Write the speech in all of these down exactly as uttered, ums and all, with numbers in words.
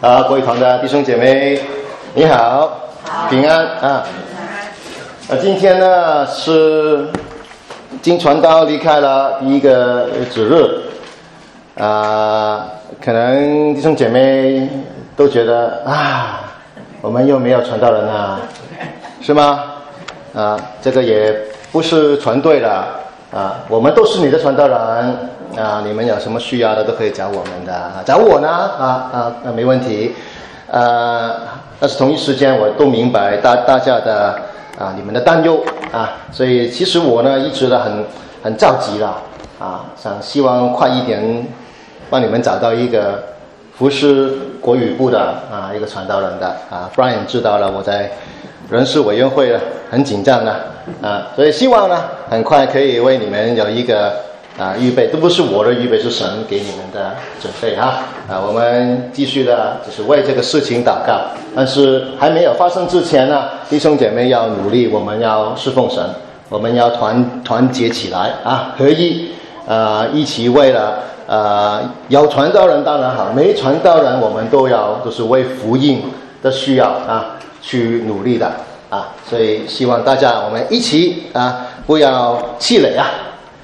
啊，各位堂的弟兄姐妹，你好，平安啊！啊，今天呢是金传道离开了第一个主日，啊，可能弟兄姐妹都觉得啊，我们又没有传道人啊，是吗？啊，这个也不是传对了啊，我们都是你的传道人啊，你们有什么需要的都可以找我们的，找我呢啊啊，那没问题。呃，但是同一时间我都明白大大家的啊你们的担忧啊，所以其实我呢一直的很很着急了啊，想希望快一点帮你们找到一个服侍国语部的啊一个传道人的啊 ，Brian 知道了我在人事委员会很紧张的啊，所以希望呢很快可以为你们有一个啊预备，都不是我的预备，是神给你们的准备啊啊，我们继续的就是为这个事情祷告，但是还没有发生之前呢，弟兄姐妹要努力，我们要侍奉神，我们要团团结起来啊，合一啊，一起为了呃有传道人当然好，没传道人我们都要就是为福音的需要啊去努力的啊，所以希望大家我们一起啊不要气馁啊。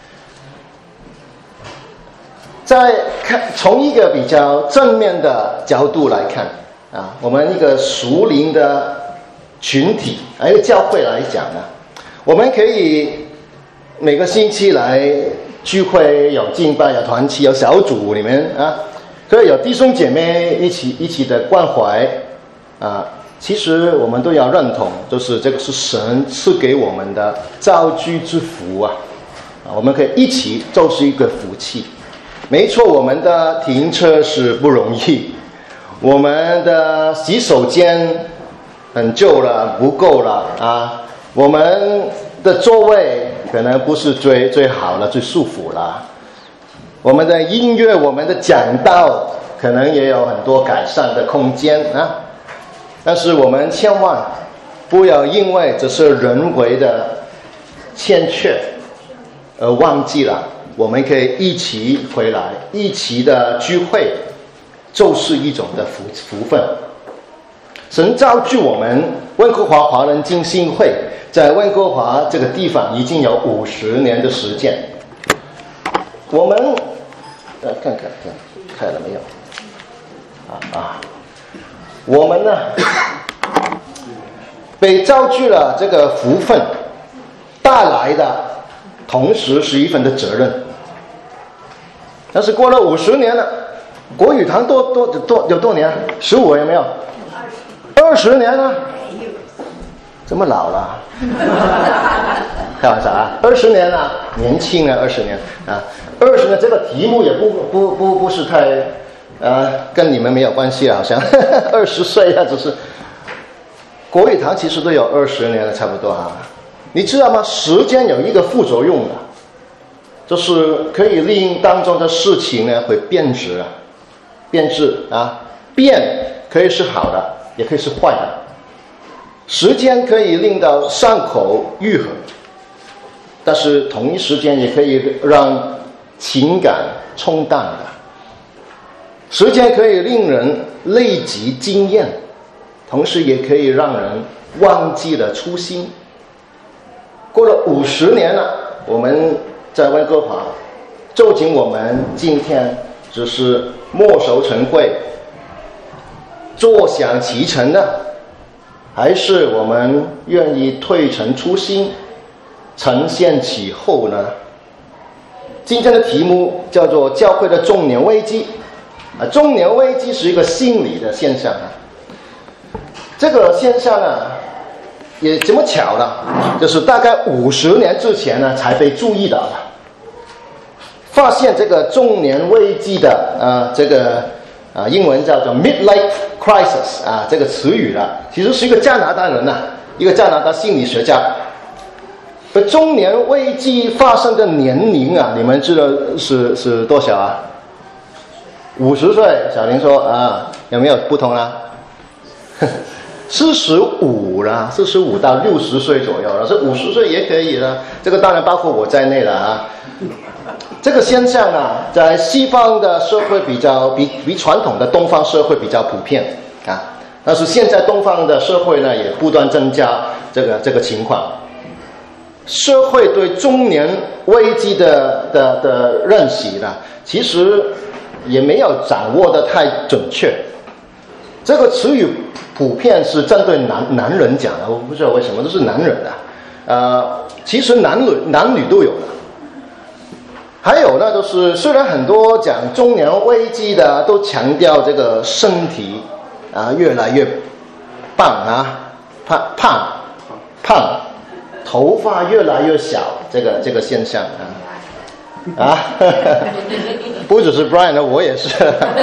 在看从一个比较正面的角度来看啊，我们一个属灵的群体，还有教会来讲呢，我们可以每个星期来聚会，有敬拜，有团契，有小组里面啊，所以有弟兄姐妹一起一起的关怀啊。其实我们都要认同，就是这个是神赐给我们的造居之福啊，啊，我们可以一起就是一个福气。没错，我们的停车是不容易，我们的洗手间很旧了，不够了啊，我们的座位可能不是最最好了，最舒服了，我们的音乐，我们的讲道可能也有很多改善的空间啊。但是我们千万不要因为这是人为的欠缺而忘记了我们可以一起回来，一起的聚会就是一种的福福分。神造就我们温哥华华人浸信会在温哥华这个地方已经有五十年的时间。我们呃看看看开了没有啊啊我们呢被造就了这个福分带来的同时是一份的责任。但是过了五十年了，国语堂多多多有多年？十五有没有？二十年了，这么老了？开玩笑啊！二十年了，年轻啊，二十年啊，二十年这个题目也不不不不是太呃跟你们没有关系啊，好像二十岁啊，只是国语堂其实都有二十年了，差不多啊。你知道吗？时间有一个副作用的。就是可以令当中的事情呢会变质啊，变质啊，变可以是好的，也可以是坏的。时间可以令到伤口愈合，但是同一时间也可以让情感冲淡的。时间可以令人累积经验，同时也可以让人忘记了初心。过了五十年了，我们在温哥华，究竟我们今天只是墨守成规、坐享其成呢，还是我们愿意退陈初心、承先启后呢？今天的题目叫做“教会的中年危机”。啊，中年危机是一个心理的现象啊。这个现象呢，也这么巧了，就是大概五十年之前呢才被注意到的。发现这个中年危机的呃这个啊英文叫做 midlife crisis 啊这个词语了，其实是一个加拿大人呐、啊，一个加拿大心理学家。而中年危机发生的年龄啊，你们知道是是多少啊？五十岁，小林说啊，有没有不同啊？四十五啦，四十五到六十岁左右了，这五十岁也可以了。这个当然包括我在内了啊。 这个现象啊，在西方的社会比较比比传统的东方社会比较普遍啊。但是现在东方的社会呢，也不断增加这个这个情况。社会对中年危机的的的认识呢，其实也没有掌握的太准确。这个词语普遍是针对男男人讲的，我不知道为什么都是男人的。呃，其实男女男女都有的。还有呢，就是虽然很多讲中年危机的都强调这个身体啊越来越棒啊，胖胖胖，头发越来越小，这个这个现象啊啊，不只是 Brian 呢，我也是。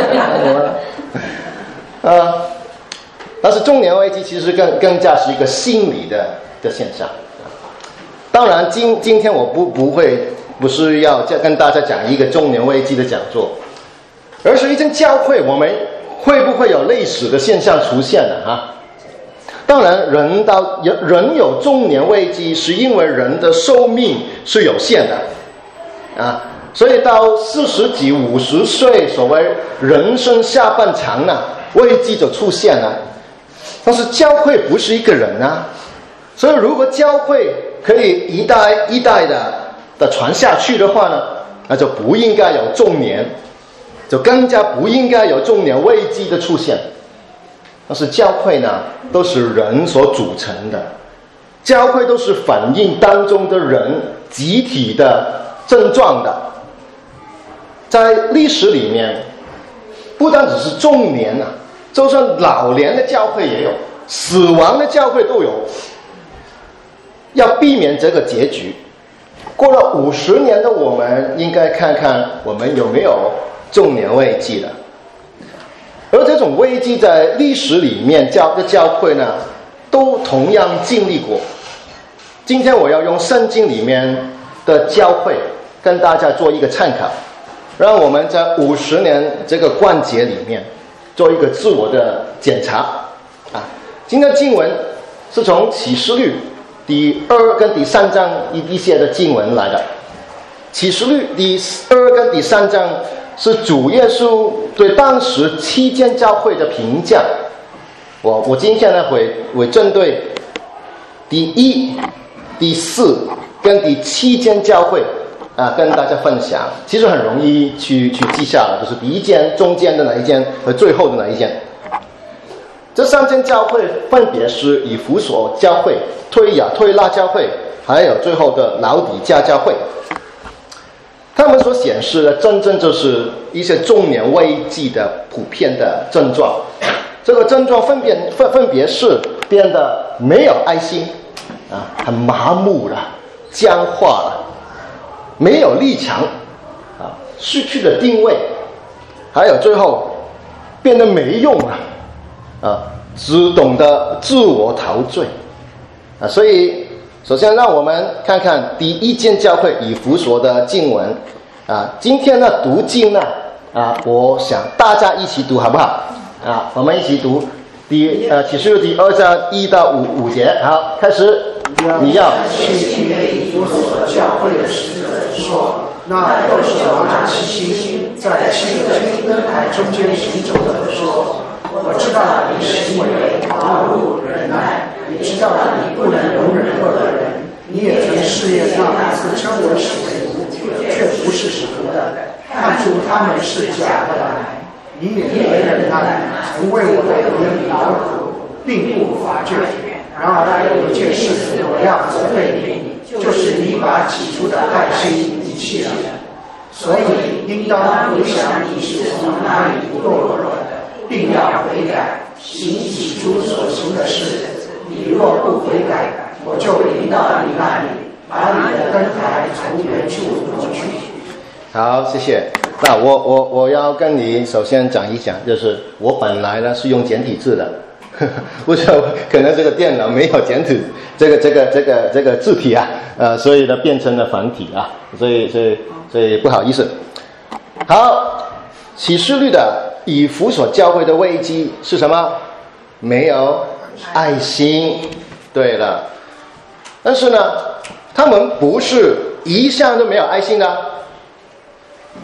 呃，但是中年危机其实更更加是一个心理的的现象。当然，今今天我不不会不是要跟大家讲一个中年危机的讲座，而是一间教会，我们会不会有类似的现象出现呢？啊，当然，人到人有中年危机，是因为人的寿命是有限的啊，所以到四十几、五十岁，所谓人生下半场呢，危机就出现了。但是教会不是一个人啊，所以如果教会可以一代一代的的传下去的话呢，那就不应该有中年，就更加不应该有中年危机的出现。但是教会呢，都是人所组成的，教会都是反映当中的人集体的症状的。在历史里面，不单只是中年啊，就算老年的教会也有，死亡的教会都有。要避免这个结局，过了五十年的我们，应该看看我们有没有中年危机了。而这种危机在历史里面，教的教会呢，都同样经历过。今天我要用圣经里面的教会跟大家做一个参考，让我们在五十年这个关节里面做一个自我的检查啊。今天的经文是从启示录第二跟第三章一一些的经文来的。启示录第二跟第三章是主耶稣对当时七间教会的评价。我我今天呢会会针对第一、第四跟第七间教会啊跟大家分享。其实很容易去去记下来，就是第一间、中间的哪一间和最后的哪一间。这三间教会分别是以弗所教会、推雅推拉教会，还有最后的老底嘉教会。他们所显示的真正就是一些中年危机的普遍的症状。这个症状分别分分别是变得没有爱心啊，很麻木了，僵化了，没有立场啊，失去了定位，还有最后变得没用了啊，只懂得自我陶醉啊。所以首先让我们看看第一间教会以弗所的经文啊。今天呢读经呢啊，我想大家一起读好不好啊？我们一起读第呃启示录第二章一到五五节。好，开始。你要去听以弗所教会的使者说，那又是王长七星在七个金灯台中间行走的说，我知道你行为劳碌忍耐，也知道你不能容忍恶的人，你也曾试验那自称为使徒却不是使徒的，看出他们是假的来。你也别忍耐，曾为我的言语劳苦，并不乏倦。然而有一件事我要责备你，就是你把起初的爱心遗弃了。所以应当回想你是从哪里堕落的，并要悔改，行起初所行的事。你若不悔改，我就临到你那里，把你的灯台从原处挪去。 好，谢谢。那我我我要跟你首先讲一讲，就是我本来呢是用简体字的。不知道，可能这个电脑没有简体这个这个这个这个字体啊，呃，所以呢变成了繁体啊，所以所以所以不好意思。好，启示录的以弗所教会的危机是什么？没有爱心。对了，但是呢，他们不是一向都没有爱心的，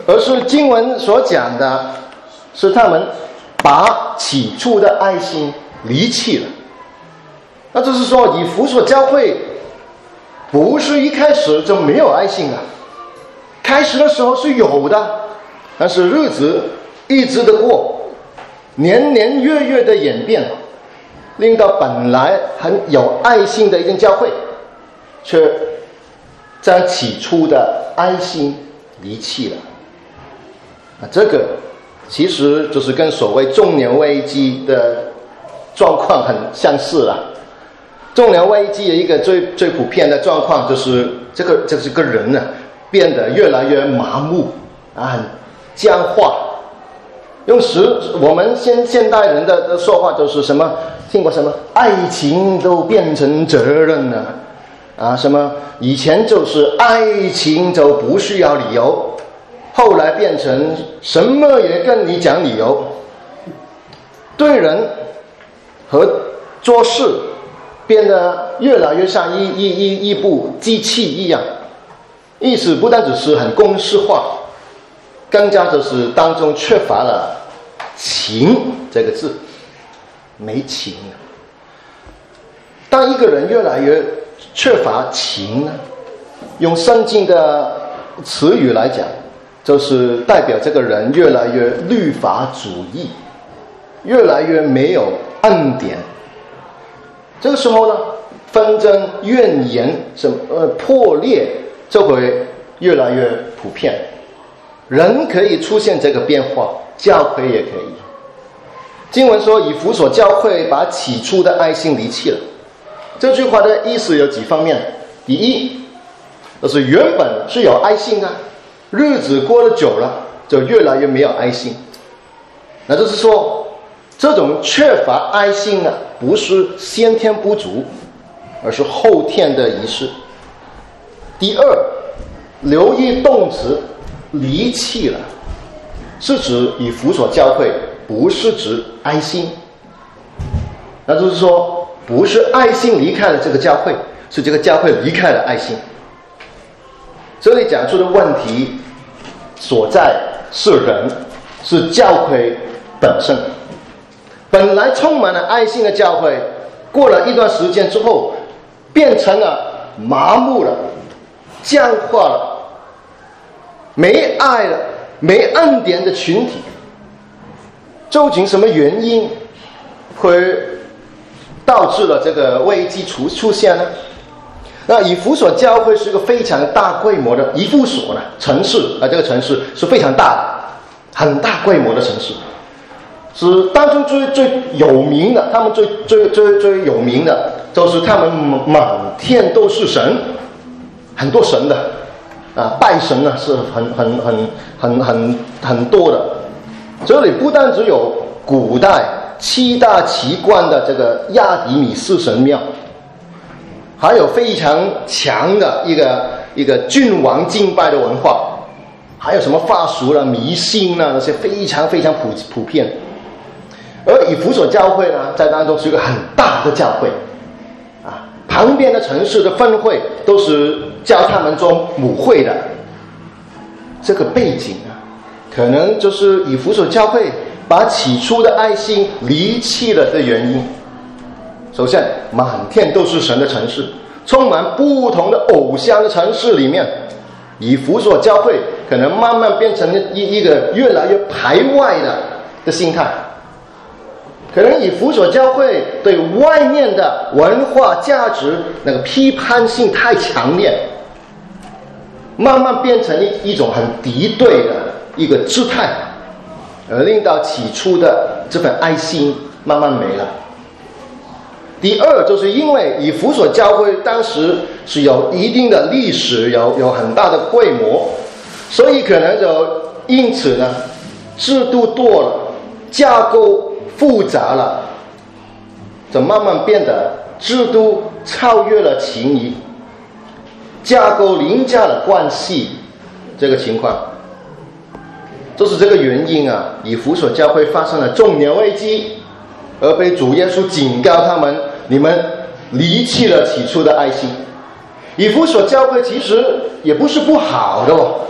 而是经文所讲的是他们把起初的爱心离弃了。那就是说，以弗所教会不是一开始就没有爱心的，开始的时候是有的，但是日子一直的过，年年月月的演变，令到本来很有爱心的一间教会，却将起初的爱心离弃了。啊，这个其实就是跟所谓中年危机的状况很相似了。中年危机的一个最最普遍的状况就是这个这个人呢变得越来越麻木啊，很僵化。用时我们现现代人的的说话就是什么？听过什么？爱情都变成责任了啊！什么？以前就是爱情就不需要理由，后来变成什么也跟你讲理由。对人和做事变得越来越像一一一一部机器一样，意思不单只是很公式化，更加就是当中缺乏了情这个字，没情了。当一个人越来越缺乏情呢，用圣经的词语来讲，就是代表这个人越来越律法主义，越来越没有恩典。这个时候呢，纷争、怨言、什么呃破裂就会越来越普遍。人可以出现这个变化，教会也可以。经文说，以弗所教会把起初的爱心离弃了。这句话的意思有几方面。第一，就是原本是有爱心的，日子过得久了，就越来越没有爱心。那就是说，这种缺乏爱心呢，不是先天不足，而是后天的仪式。第二，留意动词离弃了，是指以弗所教会，不是指爱心。那就是说，不是爱心离开了这个教会，是这个教会离开了爱心。这里讲出的问题所在是人，是教会本身。本来充满了爱心的教会，过了一段时间之后，变成了麻木了、僵化了、没爱了、没恩典的群体。究竟什么原因会导致了这个危机出出现呢？那以弗所教会是一个非常大规模的，以弗所呢城市啊，这个城市是非常大的，很大规模的城市，是当中最最有名的，他们最最最最有名的就是他们满天都是神，很多神的啊，拜神呢是很很很很很很多的。这里不但只有古代七大奇观的这个亚底米斯神庙，还有非常强的一个一个君王敬拜的文化，还有什么法术啦、迷信啦，那些非常非常普普遍。而以弗所教会呢，在当中是一个很大的教会啊，旁边的城市的分会都是教他们做母会的。这个背景啊，可能就是以弗所教会把起初的爱心离弃了的原因。首先，满天都是神的城市，充满不同的偶像的城市里面，以弗所教会可能慢慢变成一一个越来越排外的的心态。可能以弗所教会对外面的文化价值那个批判性太强烈，慢慢变成一一种很敌对的一个姿态，而令到起初的这份爱心慢慢没了。第二，就是因为以弗所教会当时是有一定的历史，有有很大的规模，所以可能就因此呢，制度多了，架构复杂了，就慢慢变得制度超越了情谊，架构凌驾了关系，这个情况。就是这个原因啊，以弗所教会发生了中年危机，而被主耶稣警告他们，你们离弃了起初的爱心。以弗所教会其实也不是不好的哦，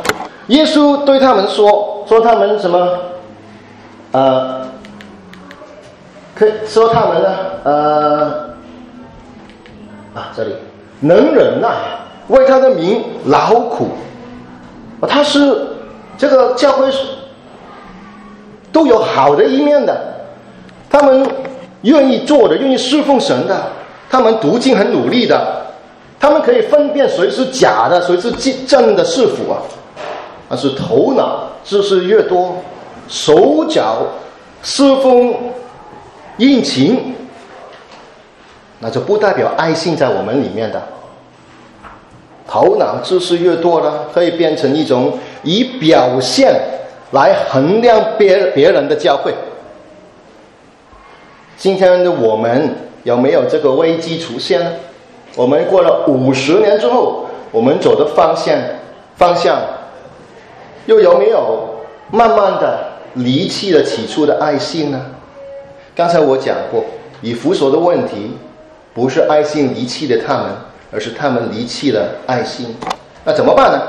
耶稣对他们说，说他们什么？呃，可以说他们呢？呃，啊，这里能忍耐，为他的名劳苦。他是这个教会都有好的一面的，他们愿意做的，愿意侍奉神的，他们读经很努力的，他们可以分辨谁是假的，谁是真的是否啊。但是头脑知识越多，手脚侍奉殷勤，那就不代表爱心在我们里面的。头脑知识越多了，可以变成一种以表现来衡量别别人的教会。今天的我们有没有这个危机出现呢？我们过了五十年之后，我们走的方向方向又有没有慢慢的离弃了起初的爱心呢？刚才我讲过，以弗所的问题不是爱心离弃了他们，而是他们离弃了爱心。那怎么办呢？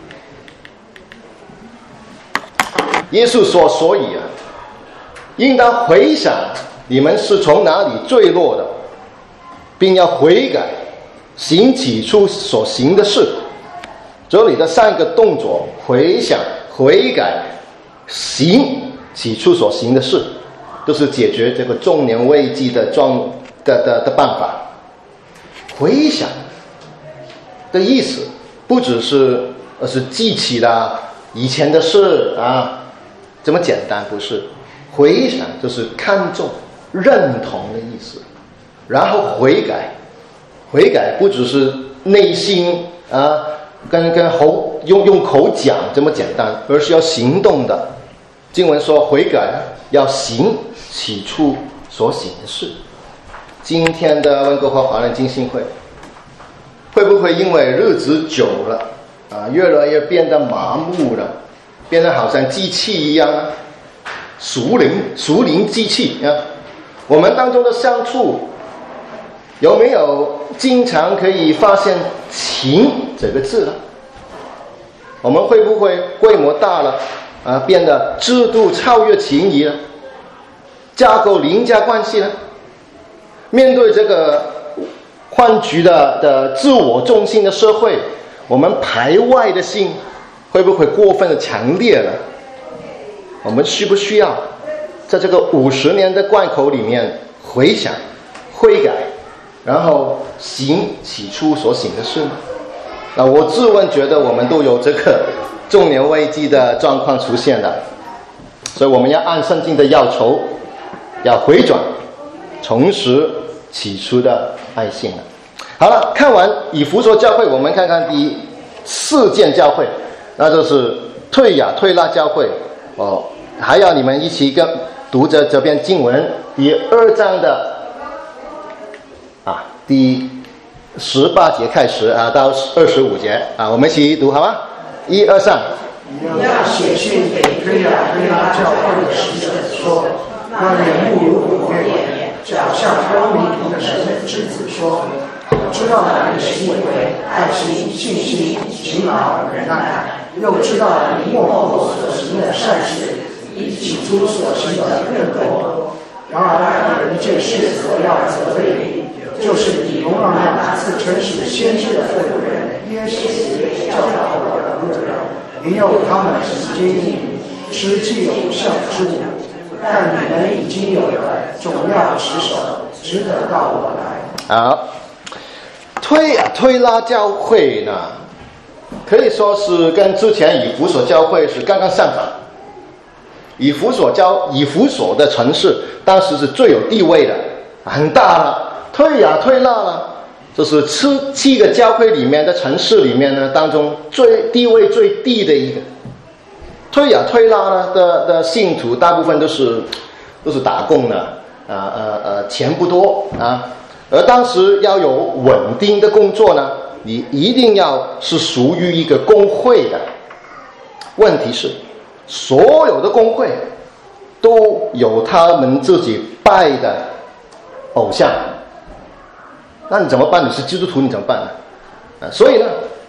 耶稣说，所以啊，应当回想你们是从哪里坠落的，并要悔改，行起初所行的事。这里的三个动作，回想、悔改、行起初所行的事，都是解决这个中年危机的状的的的办法。回想的意思不只是而是记起了以前的事啊，这么简单，不是。回想就是看重、认同的意思，然后悔改。悔改不只是内心啊，跟跟口用用口讲这么简单，而是要行动的。经文说悔改要行起初所行的事。今天的温哥华华人浸信会会不会因为日子久了啊，越来越变得麻木了，变得好像机器一样啊，属灵属灵机器啊？我们当中的相处有没有经常可以发现情这个字呢？我们会不会规模大了啊，变得制度超越情谊了，架构凌驾关系了？面对这个换局的的自我中心的社会，我们排外的心会不会过分的强烈了？我们需不需要在这个五十年的关口里面回想、悔改，然后行起初所行的事呢？那我自问觉得我们都有这个中年危机的状况出现了，所以我们要按圣经的要求，要回转，重拾起初的爱心了。好了，看完以弗所教会，我们看看第四件教会，那就是退亚退拉教会哦。还要你们一起跟读着这篇经文，第二章的啊第十八节开始啊到二十五节啊，我们一起读好吗？一二三。 你要写信给推亚推拉教会的使者说，那人不如火焰，脚下光明的神之子说，我知道你的行为、爱心、信心、勤劳、忍耐，又知道你幕后所行的善事，比起初所行的更多。然而还有一件事所要责备你，就是你容让那自称是先知的妇人耶西别教导我的路人，引诱他们行经吃祭偶像之物。但你们已经有了，总要持守，直得到我来。 好，推啊推拉教会呢，可以说是跟之前以弗所教会是刚刚相反。以弗所教以弗所的城市当时是最有地位的，很大了。推亚推拉了，就是七七个教会里面的城市里面呢当中最地位最低的一个。推亚推拉呢的的信徒大部分都是都是打工的，啊呃呃钱不多啊，而当时要有稳定的工作呢，你一定要是属于一个工会的。问题是，所有的工会都有他们自己拜的偶像，那你怎么办？你是基督徒，你怎么办呢？啊，所以呢，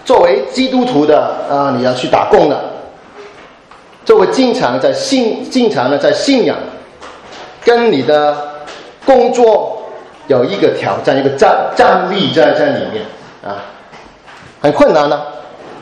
作为基督徒的啊，你要去打工的，作为经常在信经常的在信仰跟你的工作有一个挑战，一个站站立在在里面啊，很困难呢、啊。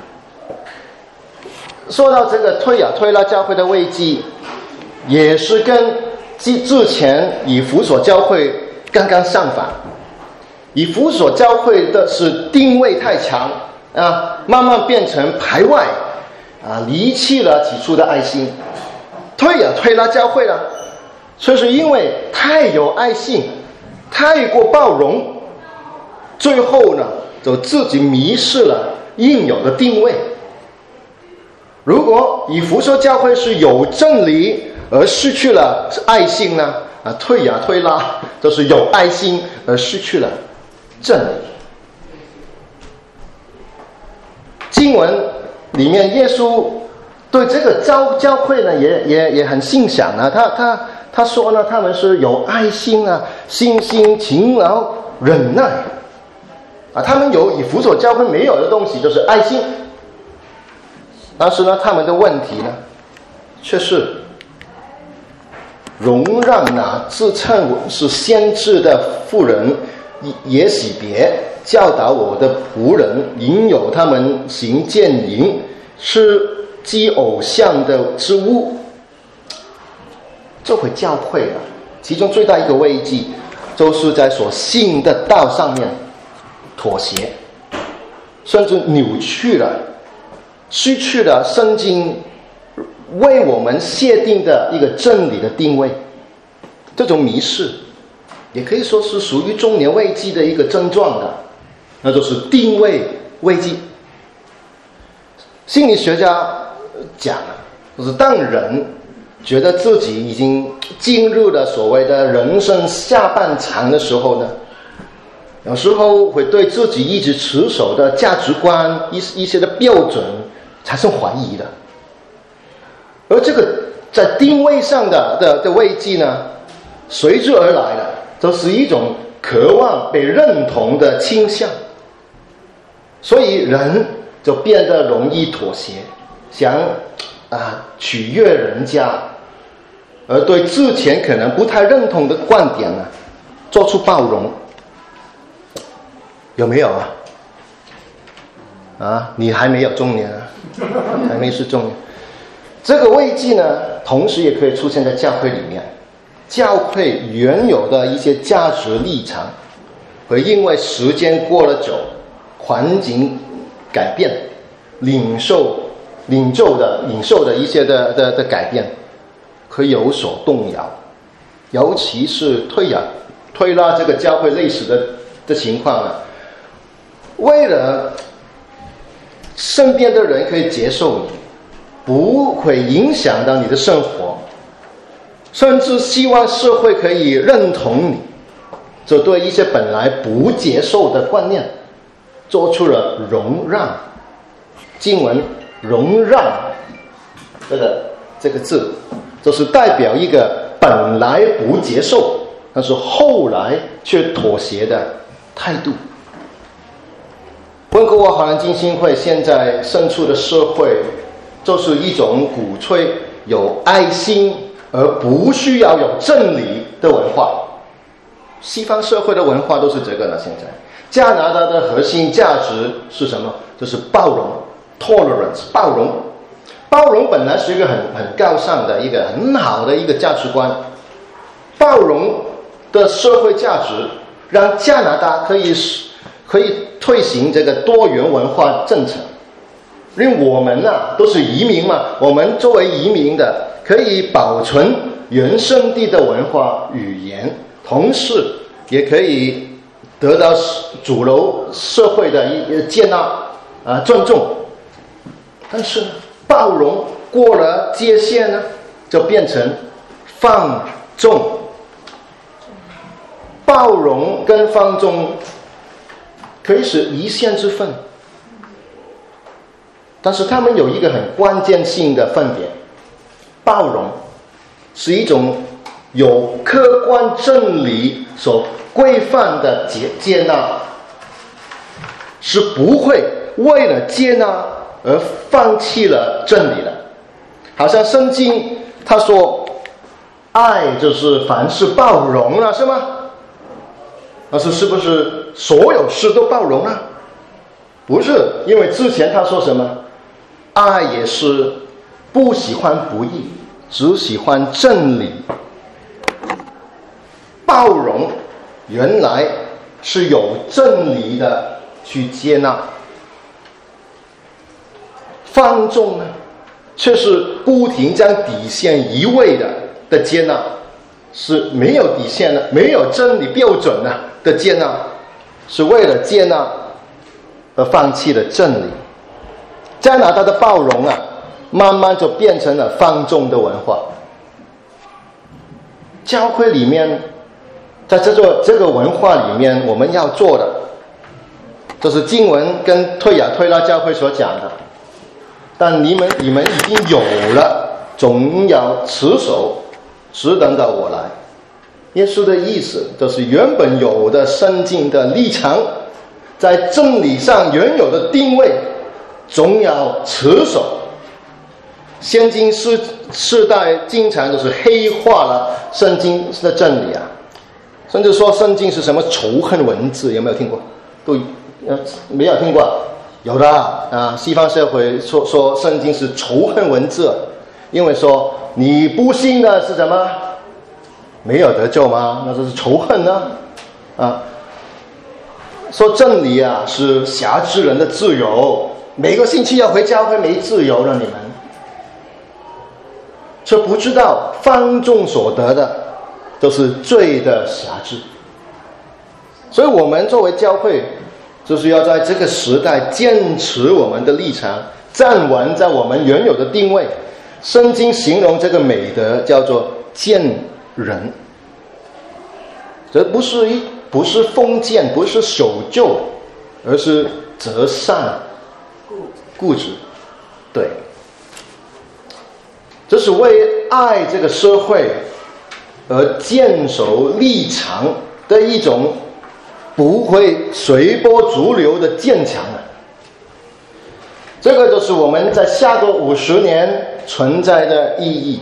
说到这个推啊推拉教会的危机，也是跟之前以弗所教会刚刚相反。以弗所教会的是定位太强啊，慢慢变成排外啊，离弃了起初的爱心。推啊推拉教会了，却是因为太有爱心，太过包容，最后呢就自己迷失了应有的定位。如果以弗所教会是有真理而失去了爱心呢？啊，推啊推拉就是有爱心而失去了真理。经文里面耶稣对这个教教会呢也也也很欣赏啊，他他他说呢，他们是有爱心啊，信心、勤劳、忍耐啊，他们有以弗所教会没有的东西，就是爱心。但是呢，他们的问题呢，却是容让那自称是先知的妇人也洗别，教导我的仆人，引诱他们行奸淫，吃祭偶像的之物。这回教会啊，其中最大一个危机，就是在所信的道上面妥协，甚至扭曲了。失去了圣经为我们设定的一个真理的定位，这种迷失也可以说是属于中年危机的一个症状的，那就是定位危机。心理学家讲，就是当人觉得自己已经进入了所谓的人生下半场的时候呢，有时候会对自己一直持守的价值观一一些的标准产生怀疑的。而这个在定位上的的的危机呢，随之而来的就是一种渴望被认同的倾向，所以人就变得容易妥协，想啊取悦人家，而对之前可能不太认同的观点呢做出包容。有没有啊？啊，你还没有中年啊，还没是中年。这个危机呢，同时也可以出现在教会里面。教会原有的一些价值立场，会因为时间过了久，环境改变，领受领受的领受的一些的的的改变，可以有所动摇。尤其是推拉推拉这个教会类似的的情况呢，为了身边的人可以接受你，不会影响到你的生活，甚至希望社会可以认同你，就对一些本来不接受的观念做出了容让。经文容让这个这个字，就是代表一个本来不接受，但是后来却妥协的态度。温哥华华人浸信会现在身处的社会，就是一种鼓吹有爱心而不需要有真理的文化。西方社会的文化都是这个了。现在加拿大的核心价值是什么？就是包容 tolerance， 包容。包容本来是一个很很高尚的一个很好的一个价值观，包容的社会价值让加拿大可以可以推行这个多元文化政策。因为我们啊都是移民嘛，我们作为移民的可以保存原生地的文化语言，同时也可以得到主流社会的一接纳啊尊重。但是包容过了界限呢，就变成放纵。包容跟放纵可以是一线之分，但是他们有一个很关键性的分别。包容是一种有客观真理所规范的接接纳，是不会为了接纳而放弃了真理了。好像圣经他说爱就是凡事包容了，是吗？但是是不是所有事都包容了？不是，因为之前他说什么？爱也是不喜欢不义，只喜欢真理。包容原来是有真理的去接纳，放纵呢却是不停将底线移位的的接纳，是没有底线的，没有真理标准的的接纳，是为了接纳而放弃了真理。加拿大的包容啊，慢慢就变成了放纵的文化。教会里面，在这个这个文化里面，我们要做的，就是经文跟推雅推拉教会所讲的。但你们你们已经有了，总要持守，只等到我来。耶稣的意思就是原本有的圣经的立场，在真理上原有的定位，总要持守。现今世世代经常都是黑化了圣经的真理啊，甚至说圣经是什么仇恨文字，有没有听过？都没有听过？有的啊，西方社会说说圣经是仇恨文字，因为说你不信的是什么？没有得救吗？那就是仇恨呢啊！说真理啊是辖制人的自由，每个星期要回教会没自由了，你们却不知道放纵所得的都是罪的辖制。所以我们作为教会，就是要在这个时代坚持我们的立场，站稳在我们原有的定位。圣经形容这个美德叫做见人，这不是一不是封建，不是守旧，而是择善固执。对，这是为爱这个社会而坚守立场的一种不会随波逐流的坚强啊！这个就是我们在下个五十年存在的意义。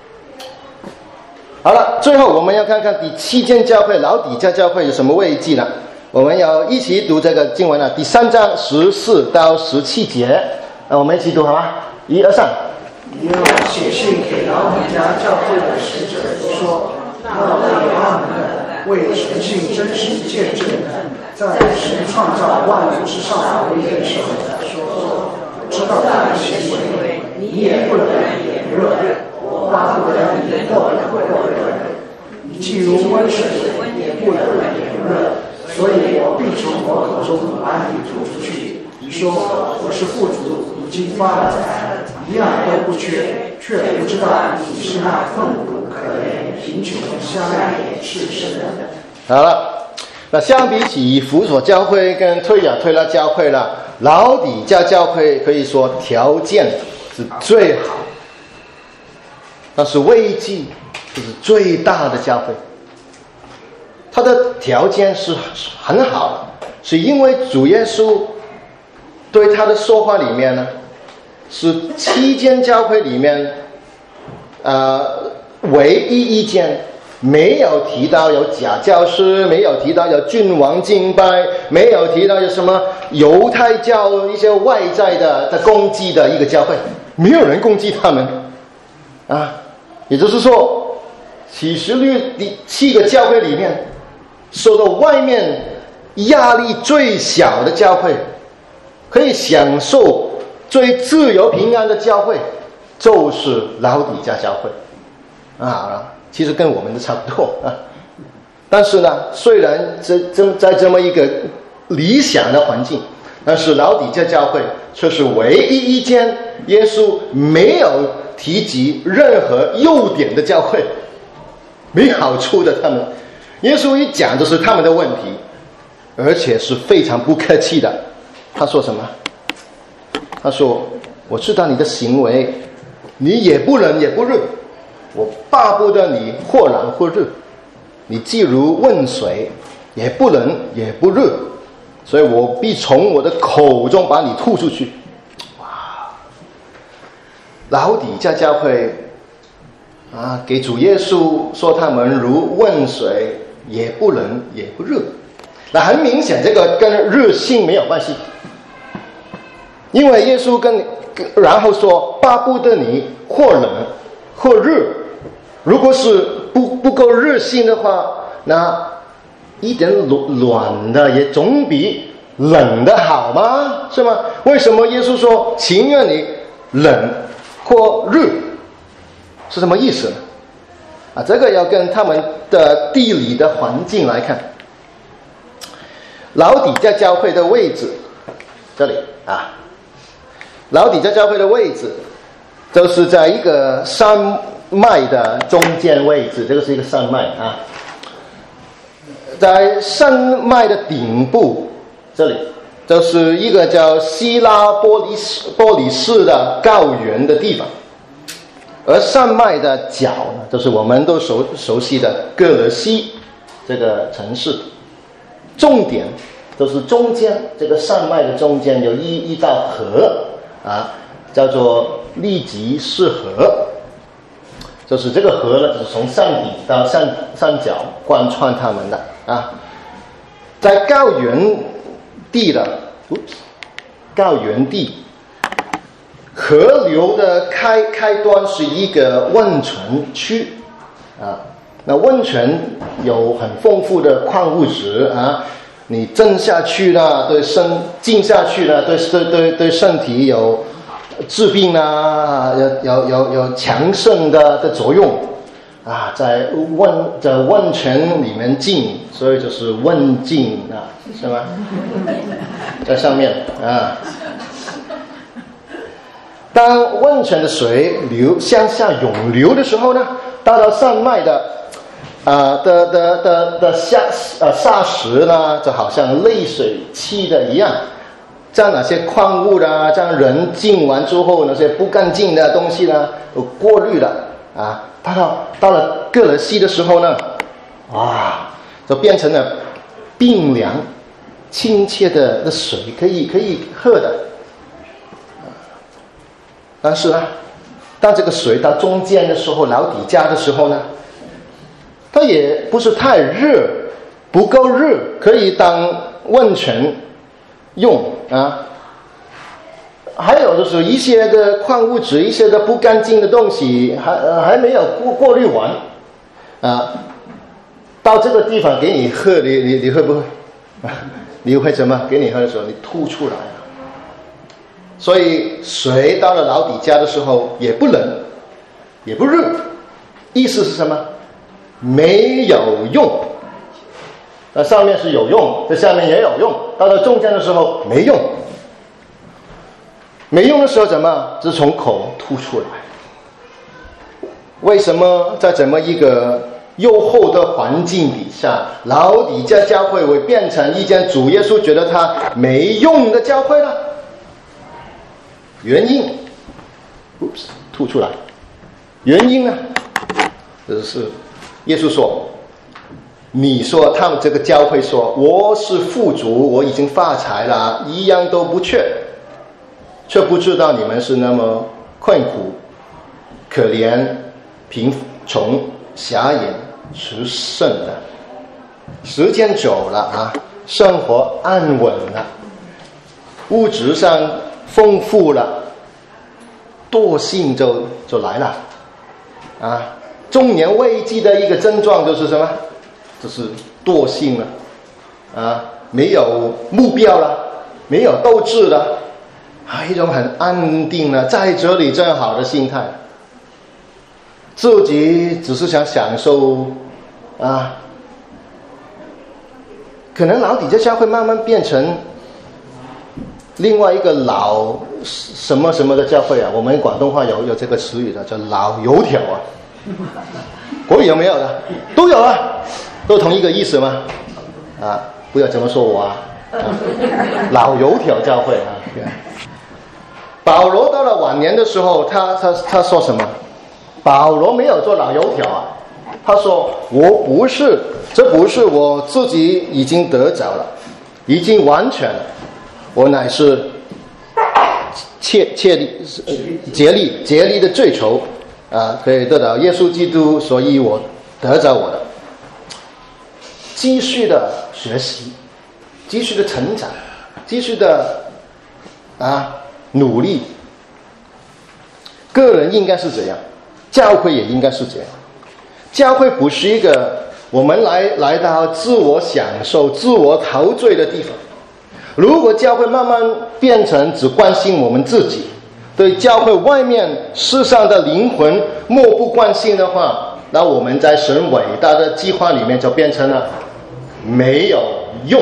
好了，最后我们要看看第七间教会老底嘉教会有什么慰藉了。我们要一起读这个经文了，第三章十四到十七节。那我们一起读好吗？一二三。 你要写信给老底嘉教会的使者说，那为他们的为神性真实见证的，在神创造万物之上为人手的说，知道他的行为，你也不能也不热，我巴不得你或冷或热，你既如温水，也不冷也不热，所以我必从我口中把你吐出去。你说我是富足，已经发了财，一样都不缺，却不知道你是那困苦可怜、贫穷、瞎眼、赤身的。 好了，那相比起辅佐教会跟推雅推拉教会了，老底嘉教会可以说条件是最好，但是危机就是最大的教会。它的条件是很好的，是因为主耶稣对他的说话里面呢，是七间教会里面呃唯一一间没有提到有假教师，没有提到有君王敬拜，没有提到有什么犹太教一些外在的的攻击的一个教会，没有人攻击他们啊。也就是说，启示录第七个教会里面受到外面压力最小的教会，可以享受最自由平安的教会，就是老底嘉教会啊。其实跟我们的差不多啊，但是呢，虽然这这在这么一个理想的环境，但是老底嘉教会却是唯一一间耶稣没有提及任何优点的教会，没好处的。他们耶稣一讲就是他们的问题，而且是非常不客气的。他说什么？他说：“我知道你的行为，你也不冷也不热。我巴不得你或冷或热，你既如温水，也不冷也不热， 所以我必从我的口中把你吐出去。哇！老底嘉教会啊，给主耶稣说他们如温水，也不冷也不热。那很明显，这个跟热性没有关系，因为耶稣跟然后说，巴不得你或冷或热。如果是不不够热性的话，那一点暖的也总比冷的好吗？是吗？为什么耶稣说情愿你冷或热？是什么意思呢？啊，这个要跟他们的地理的环境来看。老底嘉教会的位置，这里啊，老底嘉教会的位置，就是在一个山脉的中间位置，这个是一个山脉啊，在山脉的顶部，这里就是一个叫希拉波利斯波里斯的高原的地方。而山脉的角呢，就是我们都熟熟悉的各勒西这个城市。重点就是中间这个山脉的中间有一一道河啊，叫做利吉士河。就是这个河呢，就是从山顶到山山脚贯穿他们的啊。在高原地的，高原地。河流的开开端是一个温泉区啊，那温泉有很丰富的矿物质啊，你浸下去了，对身浸下去了，对对对对身体有治病啊，有有有有强盛的的作用啊，在温在温泉里面浸，所以就是温浸啊，是吗？在上面啊。当温泉的水流向下涌流的时候呢，到了山脉的啊、呃、的的的的下呃砂石呢，就好像泪水器的一样，将那些矿物啦，将人浸完之后那些不干净的东西呢，都过滤了啊。到了到了各勒西的时候呢，哇，就变成了冰凉、清澈的的水，可以可以喝的。但是呢，当这个水到中间的时候，老底嘉的时候呢，它也不是太热，不够热，可以当温泉用啊。还有就是一些的矿物质，一些的不干净的东西还、呃、还没有过过滤完啊。到这个地方给你喝，你你你会不会？你会怎么？给你喝的时候，你吐出来了。所以水到了老底嘉的时候也不冷也不热，意思是什么？没有用。那上面是有用，这下面也有用，到了中间的时候没用。没用的时候怎么？是从口吐出来。为什么在这么一个优厚的环境底下，老底嘉教会会变成一间主耶稣觉得它没用的教会呢？原因 oops 吐出来。原因呢，就是耶稣说，你说他们这个教会说我是富足，我已经发财了，一样都不缺，却不知道你们是那么困苦、可怜、贫穷、瞎眼、吃剩的。时间久了啊，生活安稳了，物质上丰富了，惰性就就来了啊！中年危机的一个症状就是什么？就是惰性了啊，没有目标了，没有斗志了，还有一种很安定了，在这里真好的心态，自己只是想享受啊。可能老底嘉教会慢慢变成另外一个老什么什么的教会啊，我们广东话有有这个词语的，叫老油条啊。国语有没有的？都有啊，都同一个意思吗？啊，不要这么说我啊，啊老油条教会啊。保罗到了晚年的时候，他他他说什么？保罗没有做老油条啊，他说我不是，这不是我自己已经得着了。 已经完全，我乃是切切力竭力竭力的追求啊，可以得到耶稣基督，所以我得着我的，继续的学习，继续的成长，继续的啊努力。个人应该是这样，教会也应该是这样。教会不是一个我们来来到自我享受、自我陶醉的地方。如果教会慢慢变成只关心我们自己，对教会外面世上的灵魂漠不关心的话，那我们在神伟大的计划里面就变成了没有用。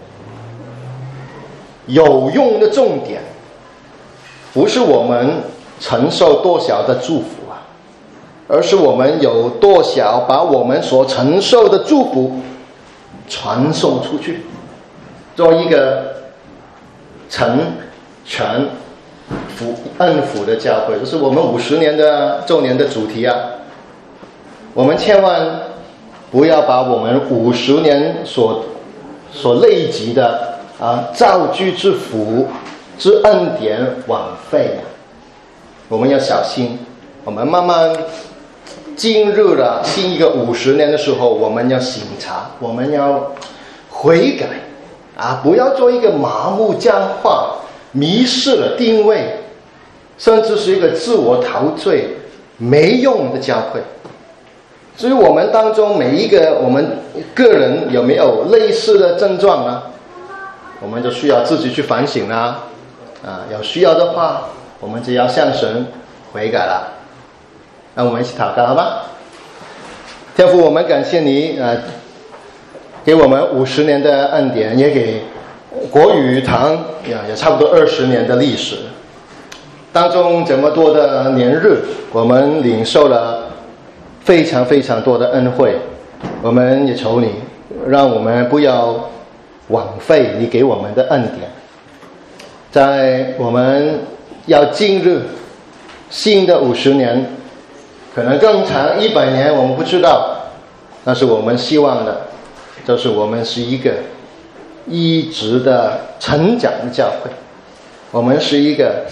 有用的重点不是我们承受多少的祝福啊，而是我们有多少把我们所承受的祝福传送出去，做一个成全福恩福的教会。这是我们五十年的周年的主题啊！我们千万不要把我们五十年所所累积的啊造就之福之恩典枉费啊！我们要小心，我们慢慢进入了新一个五十年的时候，我们要省察，我们要悔改啊！不要做一个麻木僵化、迷失了定位，甚至是一个自我陶醉、没用的教会。所以我们当中每一个我们个人有没有类似的症状呢？我们就需要自己去反省啦。啊，有需要的话，我们就要向神悔改了。那我们一起祷告好吗？天父，我们感谢你啊，给我们五十年的恩典，也给国语堂呀也差不多二十年的历史。当中这么多的年日，我们领受了非常非常多的恩惠。我们也求你，让我们不要枉费你给我们的恩典。在我们要进入新的五十年，可能更长一百年，我们不知道，但是我们希望的就是我们是一个一直的成长的教会，我们是一个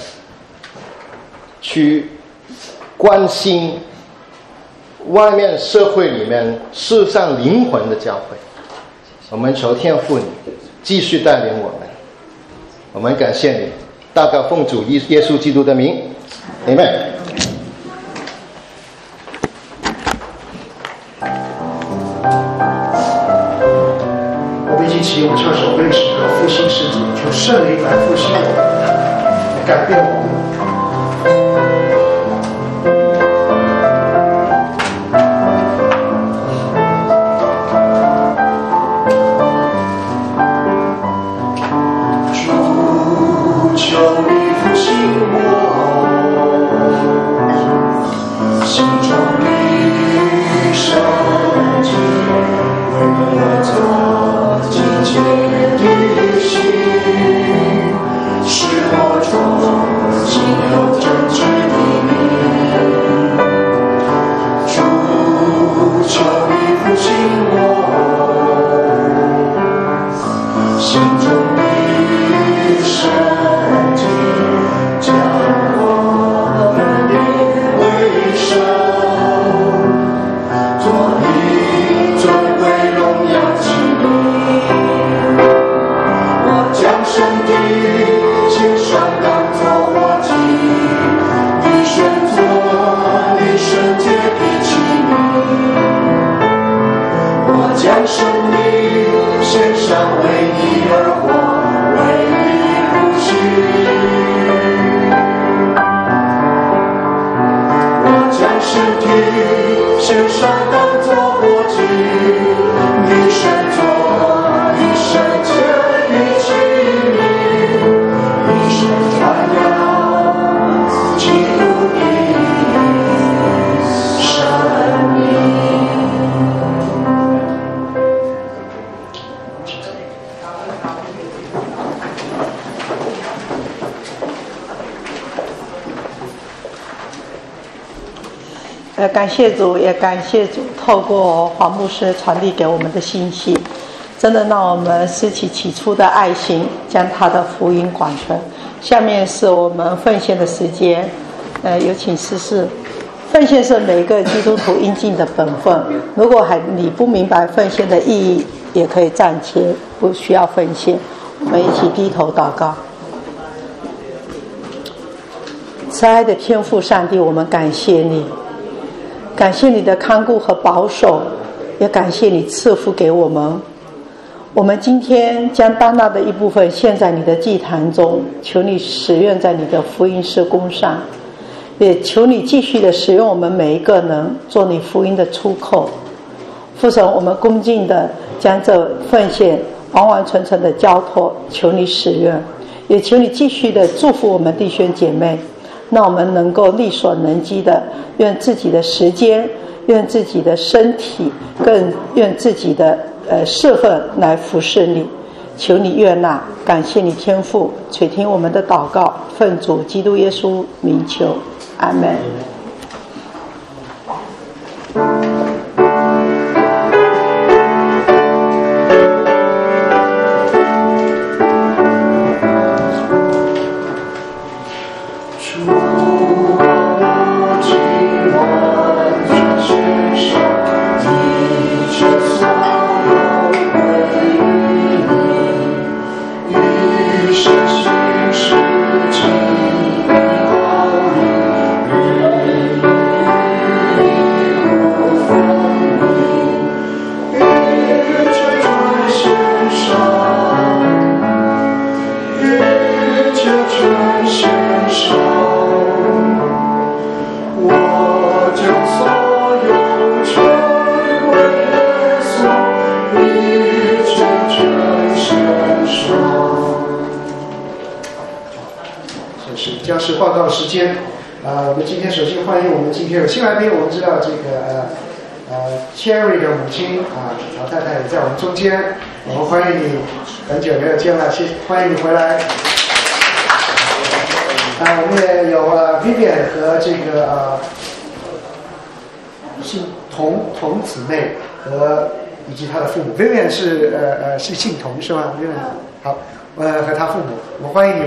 去关心外面社会里面世上灵魂的教会。我们求天父你继续带领我们，我们感谢你，祷告奉主耶稣基督的名，阿们。 我们一起用这首歌曲和复兴诗歌，求圣灵来复兴我们，改变我们。 感谢主，也感谢主透过黄牧师传递给我们的信息。 真的让我们拾起起初的爱心，将他的福音广传。下面是我们奉献的时间，呃，有请司事。奉献是每个基督徒应尽的本分，如果还你不明白奉献的意义，也可以暂且不需要奉献。我们一起低头祷告。慈爱的天父上帝，我们感谢你，感谢你的看顾和保守，也感谢你赐福给我们。我们今天将当纳的一部分献在你的祭坛中，求你使用在你的福音事工上，也求你继续的使用我们每一个人做你福音的出口。父神，我们恭敬的将这奉献完完全全的交托，求你使用，也求你继续的祝福我们弟兄姐妹，让我们能够力所能及的用自己的时间，用自己的身体，更用自己的呃侍奉来服侍你。求你悦纳，感谢你天父，垂听我们的祷告，奉主基督耶稣名求，阿们。 将是报告时间，呃，我们今天首先欢迎我们今天有新来宾。我们知道这个呃呃 Cherry 的母亲啊，老太太也在我们中间，我们欢迎你，很久没有见了，谢欢迎你回来。啊，我们也有呃 Vivian 和这个呃姓童童姊妹和以及她的父母。Vivian 是呃呃是姓童是吗 ？Vivian 好，呃和她父母，我们欢迎你们。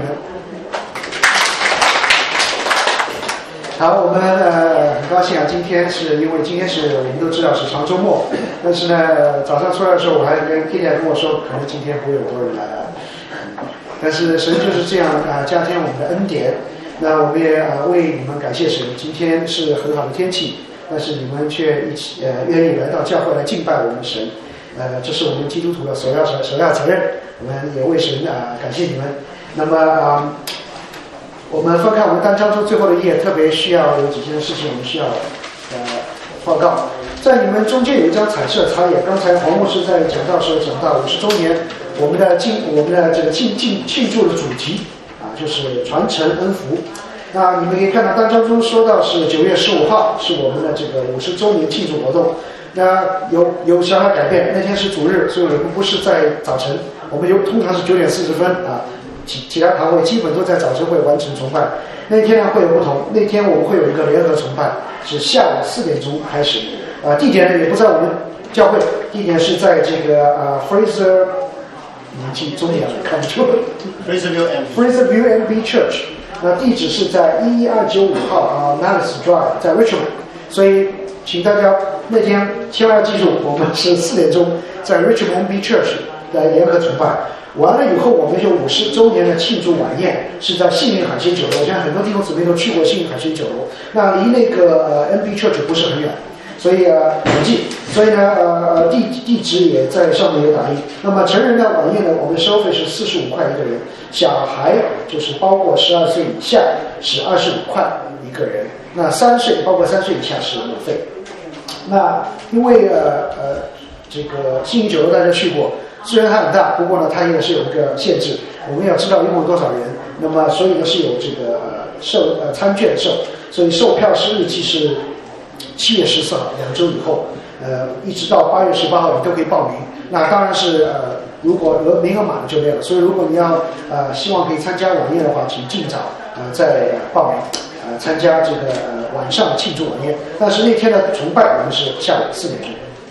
好，我们呃很高兴啊，今天是因为今天是我们都知道是长周末，但是呢早上出来的时候我还跟 Kitty 跟我说，可能今天不会有多人来啊，但是神就是这样啊、呃、加添我们的恩典。那我们也啊、呃、为你们感谢神，今天是很好的天气，但是你们却一起呃愿意来到教会来敬拜我们神，呃这是我们基督徒的首要首首要责任，我们也为神啊、呃、感谢你们。那么啊。呃我们翻看我们单章中最后的一页，特别需要有几件事情我们需要呃报告。在你们中间有一张彩色插页，刚才黄牧师在讲到时候讲到五十周年，我们的庆我们的这个庆庆庆祝的主题啊，就是传承恩福。那你们可以看到单章中说到是九月十五号是我们的这个五十周年庆祝活动。那有有小小改变，那天是主日，所以我们不是在早晨，我们有通常是九点四十分啊。其其他堂会基本都在早晨会完成崇拜，那天呢会有不同，那天我们会有一个联合崇拜，是下午四点钟开始，啊、呃，地点呢也不在我们教会，地点是在这个啊、呃、Fraser， 年纪中年了看不出 Fraser View M Fraser View M B Church， 那地址是在一一二九五号啊 Malice Drive， 在 Richmond， 所以请大家那天千万要记住，我们是四点钟在 Richmond M B Church 来联合崇拜。完了以后，我们有五十周年的庆祝晚宴，是在幸运海鲜酒楼。我相信很多弟兄姊妹都去过幸运海鲜酒楼，那离那个呃 M B Church 不是很远，所以呃很近，所以呢呃地地址也在上面有打印。那么成人的晚宴呢，我们收费是四十五块一个人，小孩就是包括十二岁以下是二十五块一个人，那三岁包括三岁以下是免费。那因为呃呃这个幸运酒楼大家去过。虽然它很大，不过呢，它也是有一个限制。我们要知道一共有多少人，那么所以呢是有这个呃售呃餐券售，所以售票是日期是七月十四号，两周以后，呃，一直到八月十八号你都可以报名。那当然是呃，如果额名额满了就没有了。所以如果你要呃希望可以参加晚宴的话，请尽早呃再报名，呃参加这个呃晚上庆祝晚宴。但是那天的崇拜我们是下午四点钟。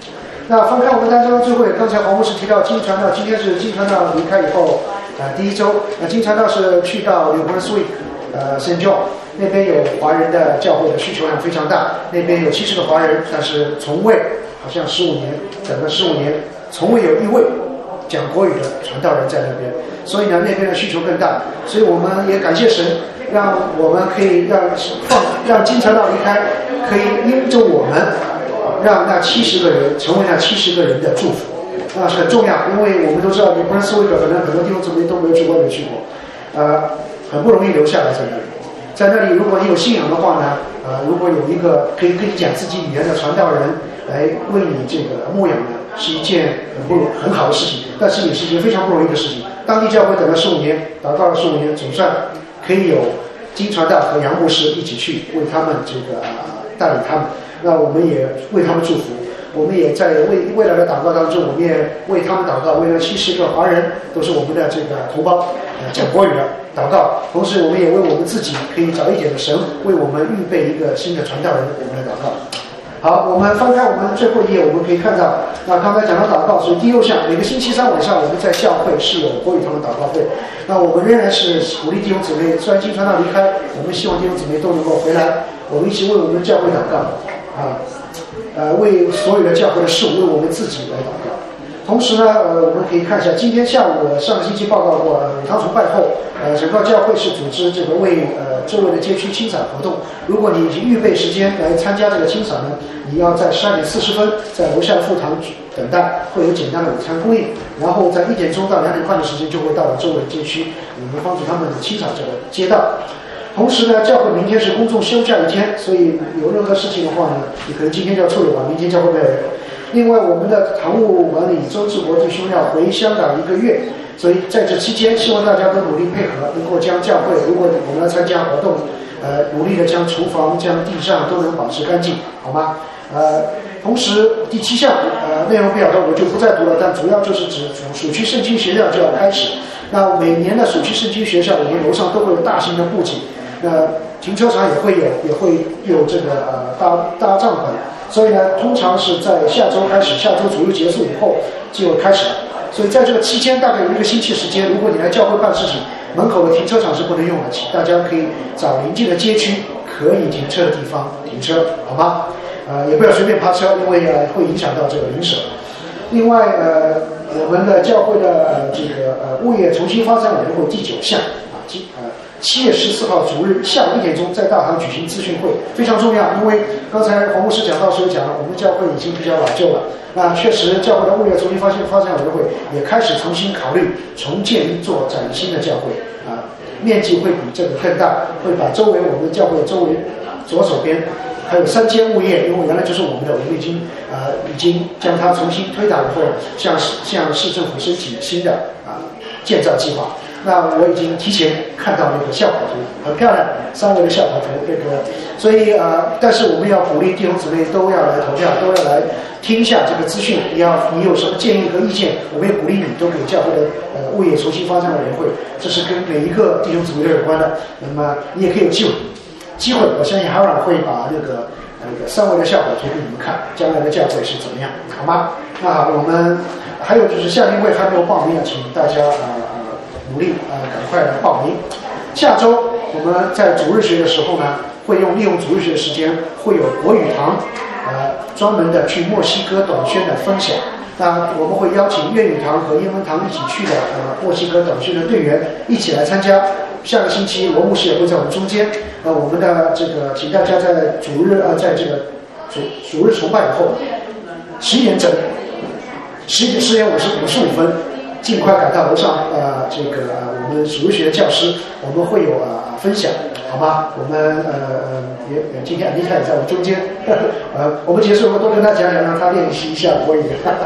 那翻开我们单张智慧，刚才黄牧师提到金传道，今天是金传道离开以后，呃，第一周，呃，金传道是去到纽伦斯维克，呃 ，Saint John 那边有华人的教会的需求量非常大，那边有七十个华人，但是从未好像十五年，整个十五年，从未有一位讲国语的传道人在那边，所以呢，那边的需求更大，所以我们也感谢神，让我们可以让放让金传道离开，可以因着我们。让那七十个人成为那七十个人的祝福，那是很重要，因为我们都知道，你不是斯维克，可能很多弟兄姊妹都没有去过，没有去过，呃，很不容易留下来在那里。在那里，如果你有信仰的话呢，呃，如果有一个可以跟你讲自己语言的传道人来为你这个牧养呢，是一件很不很好的事情，但是也是一件非常不容易的事情。当地教会等了十五年，祷告了十五年，总算可以有金传道和杨牧师一起去为他们这个、呃、带领他们。那我们也为他们祝福，我们也在为未来的祷告当中，我们也为他们祷告，为了七十个华人都是我们的这个同胞，呃，讲国语的祷告。同时，我们也为我们自己可以早一点的神为我们预备一个新的传道人，我们来祷告。好，我们翻开我们最后一页，我们可以看到，那刚才讲到祷告，所以第六项，每个星期三晚上我们在教会是有国语堂的祷告会。那我们仍然是鼓励弟兄姊妹，虽然经传道离开，我们希望弟兄姊妹都能够回来，我们一起为我们教会祷告。啊，呃，为所有的教会的事务，为我们自己来祷告。同时呢，呃，我们可以看一下，今天下午我上个星期报告过，五堂崇拜后，呃，整个教会是组织这个为呃周围的街区清扫活动。如果你已经预备时间来参加这个清扫呢，你要在十二点四十分在楼下副堂等待，会有简单的午餐供应，然后在一点钟到两点半的时间就会到了周围的街区，我们帮助他们清扫这个街道。同时呢，教会明天是公众休假一天，所以有任何事情的话呢，你可能今天就要处理完，明天教会没有人。另外，我们的堂务管理周志国弟兄要回香港一个月，所以在这期间，希望大家都努力配合，能够将教会，如果我们要参加活动，呃，努力的将厨房、将地上都能保持干净，好吗？呃，同时第七项，呃，内容比较多，我就不再读了，但主要就是指属区圣经学校就要开始。那每年的属区圣经学校，我们楼上都会有大型的布景。那停车场也会有，也会有这个呃搭搭帐篷，所以呢，通常是在下周开始，下周主日结束以后就开始了。所以在这个期间，大概有一个星期时间，如果你来教会办事情，门口的停车场是不能用的，请大家可以找邻近的街区可以停车的地方停车，好吗？呃，也不要随便趴车，因为呃会影响到这个邻舍。另外，呃，我们的教会的呃这个呃物业重新发展委员会第九项啊，今呃。七月十四号主日下午一点钟在大堂举行咨询会，非常重要，因为刚才黄牧师讲到时候讲了，我们教会已经比较老旧了，那确实教会的物业重新发现发展委员会也开始重新考虑重建一座崭新的教会啊，面积会比这个更大，会把周围我们教会周围左手边还有三间物业，因为原来就是我们的，我们已经呃已经将它重新推倒以后，向向市政府申请新的啊建造计划。那我已经提前看到那个效果图，很漂亮，三维的效果图，这个，所以呃，但是我们要鼓励弟兄姊妹都要来投票，都要来听一下这个资讯。你要你有什么建议和意见，我们也鼓励你都给教会的呃物业重新发展委员会，这是跟每一个弟兄姊妹都有关的。那么你也可以有机会，机会，我相信海尔会把那个那个三维的效果图给你们看，将来的教会是怎么样，好吗？那我们还有就是夏令会还没有报名的，请大家呃。努力啊、呃，赶快来报名。下周我们在主日学的时候呢，会用利用主日学的时间，会有国语堂，呃，专门的去墨西哥短宣的分享。那我们会邀请粤语堂和英文堂一起去的呃墨西哥短宣的队员一起来参加。下个星期罗牧师也会在我们中间。呃，我们的这个，请大家在主日呃，在这个主主日崇拜以后，十一点整，十一点十点五十五十五分。尽快赶到楼上，呃，这个、呃、我们主日学教师，我们会有呃分享，好吗？我们呃也今天安妮塔也在我们中间，呵呵呃，我们结束后多跟他讲讲，让他练习一下国语。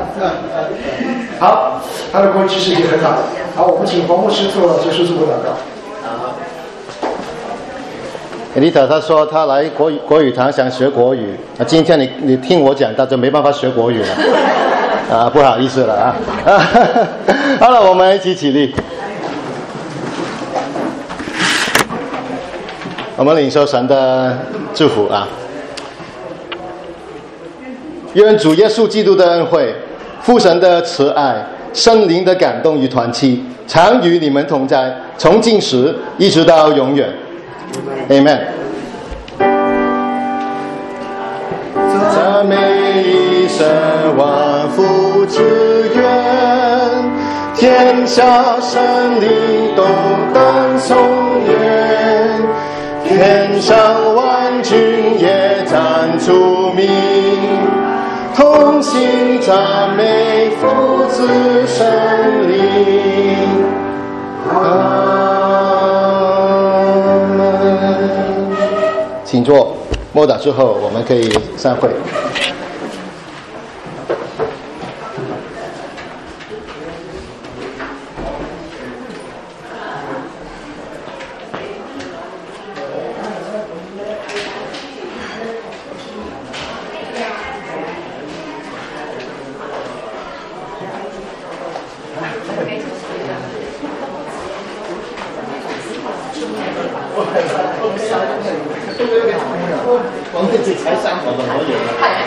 好，他的国语知识已经很好。好，我们请黄牧师做结束祝福祷告。 安妮塔他说他来国语国语堂想学国语，啊，今天你你听我讲，他就没办法学国语了。啊，不好意思了啊！啊好了，我们一起起立，我们领受神的祝福啊！ 愿主耶稣基督的恩惠、父神的慈爱、圣灵的感动与团契，常与你们同在，从今时一直到永远。Amen。赞美一生万福之源，天下生灵都当颂愿，天上万军也赞主名，同心赞美父子圣灵。阿门。请坐。默祷之后，我们可以散会。我们这才上好的好友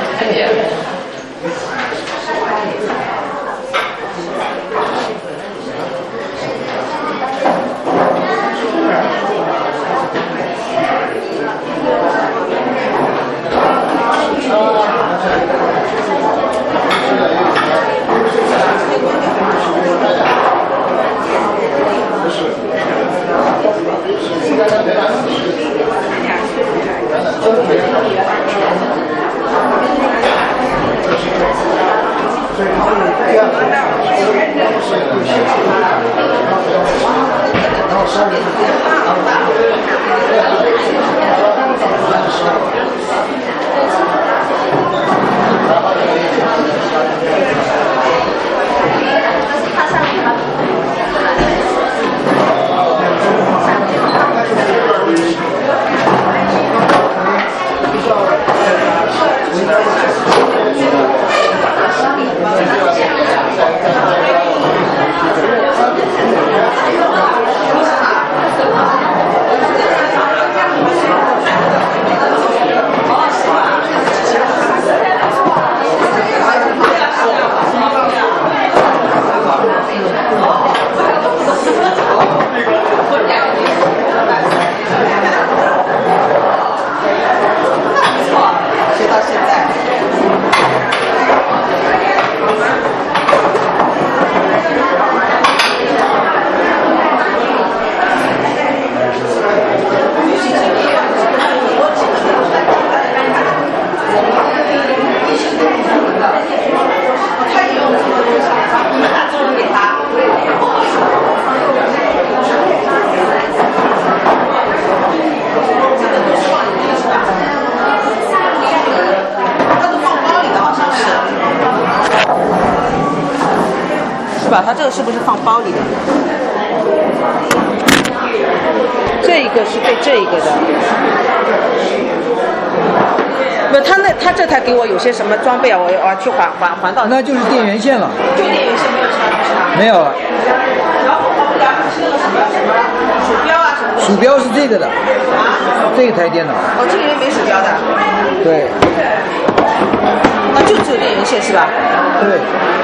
它这个是不是放包里的？这个是对这个的。不，他那他这台给我有些什么装备啊？我我要去还还还到。 那就是电源线了。 就电源线没有其他东西了。 没有了。 然后还不了是那个什么什么鼠标啊什么的。 鼠标是这个的。啊。这台电脑。 哦，这里面没鼠标的。 对。 那就只有电源线是吧？ 对。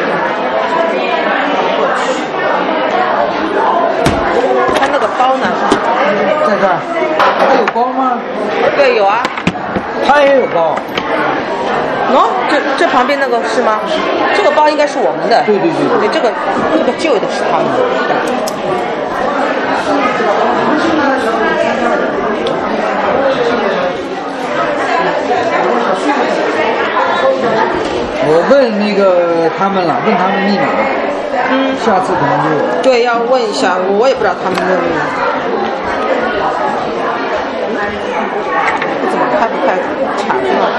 它那个包呢？ 在这儿。它有包吗？ 对，有啊。 它也有包。 喏，这这旁边那个是吗？这个包应该是我们的。 对对对对，这个这个旧的是他们的。 我问那个他们了，问他们密码。嗯。下次可能就有。 对，要问一下，我也不知道他们的密码。怎么开不开卡是吧？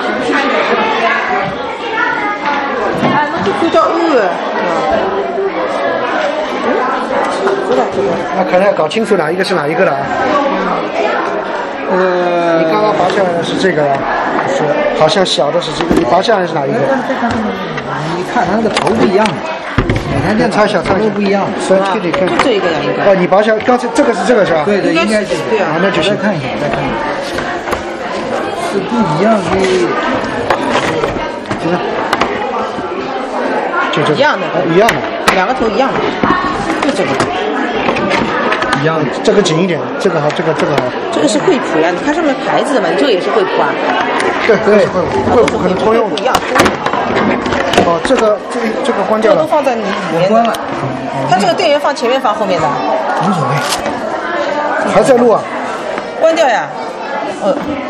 哎，那就就叫二。嗯，知道这个。 那可能要搞清楚哪一个是哪一个了啊。 呃， 你刚刚拔下来的是这个呀？是，好像小的是这个，你拔下来是哪一个？ 你看它那个头不一样的，每台电脑小都不一样的， 所以这里看。 就这一个呀，应该。 哦，你拔下刚才这个是这个是吧？ 对对，应该是对啊， 那就再看一下，再看一下，是不一样的。 行了。 这个一样的哦一样的， 两个头一样的，就这个。 一样的。这个紧一点，这个好，这个这个好。 这个是惠普呀，你看上面牌子的嘛，这个也是惠普啊。 对对，惠普惠普可能通用不一样。 哦，这个这个这个关掉了。 这个都放在里面。 关了。 它这个电源放前面放后面的。 无所谓。还在录啊？ 关掉呀。呃。